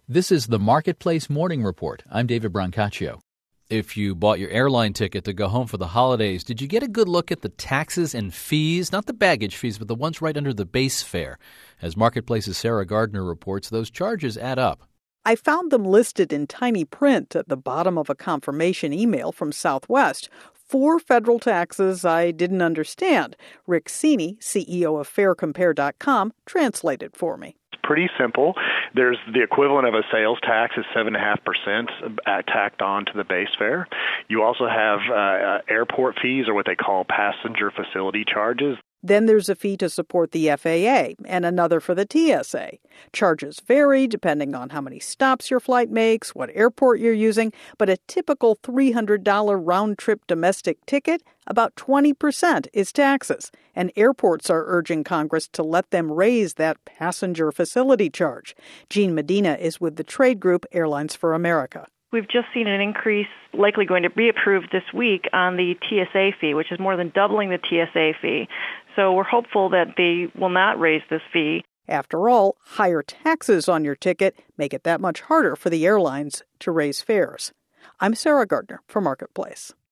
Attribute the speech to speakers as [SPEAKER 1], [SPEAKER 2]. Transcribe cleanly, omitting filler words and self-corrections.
[SPEAKER 1] This is the Marketplace Morning Report. I'm David Brancaccio. If you bought your airline ticket to go home for the holidays, did you get a good look at the taxes and fees? Not the baggage fees, but the ones right under the base fare. As Marketplace's Sarah Gardner reports, those charges add up.
[SPEAKER 2] I found them listed in tiny print at the bottom of a confirmation email from Southwest. 4 federal taxes I didn't understand. Rick Cini, CEO of FareCompare.com, translated for me.
[SPEAKER 3] Pretty simple. There's the equivalent of a sales tax is 7.5% tacked on to the base fare. You also have airport fees, or what they call passenger facility charges.
[SPEAKER 2] Then there's a fee to support the FAA and another for the TSA. Charges vary depending on how many stops your flight makes, what airport you're using, but a typical $300 round-trip domestic ticket, about 20% is taxes. And airports are urging Congress to let them raise that passenger facility charge. Jean Medina is with the trade group Airlines for America.
[SPEAKER 4] We've just seen an increase, likely going to be approved this week, on the TSA fee, which is more than doubling the TSA fee. So we're hopeful that they will not raise this fee.
[SPEAKER 2] After all, higher taxes on your ticket make it that much harder for the airlines to raise fares. I'm Sarah Gardner for Marketplace.